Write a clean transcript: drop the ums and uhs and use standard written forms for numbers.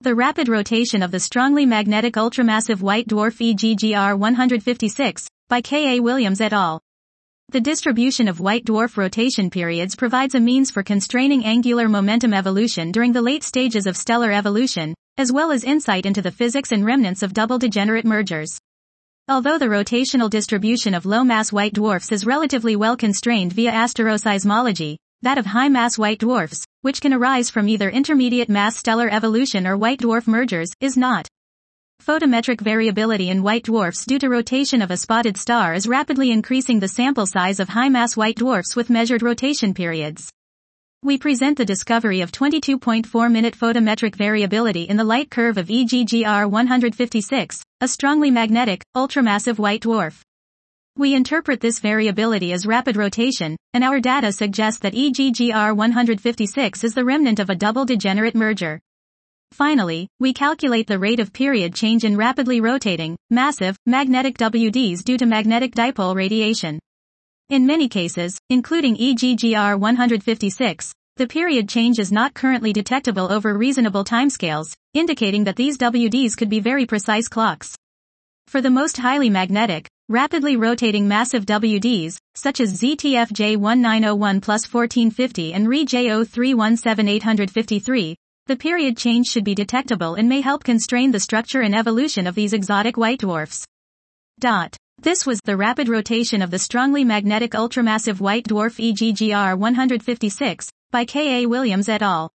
The rapid rotation of the strongly magnetic ultramassive white dwarf EGGR 156, by K. A. Williams et al. The distribution of white dwarf rotation periods provides a means for constraining angular momentum evolution during the late stages of stellar evolution, as well as insight into the physics and remnants of double degenerate mergers. Although the rotational distribution of low-mass white dwarfs is relatively well constrained via asteroseismology, that of high-mass white dwarfs, which can arise from either intermediate mass stellar evolution or white dwarf mergers, is not. Photometric variability in white dwarfs due to rotation of a spotted star is rapidly increasing the sample size of high-mass white dwarfs with measured rotation periods. We present the discovery of 22.4-minute photometric variability in the light curve of EGGR 156, a strongly magnetic, ultramassive white dwarf. We interpret this variability as rapid rotation, and our data suggest that EGGR 156 is the remnant of a double degenerate merger. Finally, we calculate the rate of period change in rapidly rotating, massive, magnetic WDs due to magnetic dipole radiation. In many cases, including EGGR 156, the period change is not currently detectable over reasonable timescales, indicating that these WDs could be very precise clocks. For the most highly magnetic, rapidly rotating massive WDs, such as ZTF J1901 plus 1450 and Re J0317 the period change should be detectable and may help constrain the structure and evolution of these exotic white dwarfs. This was the rapid rotation of the strongly magnetic ultramassive white dwarf EGGR 156, by K. A. Williams et al.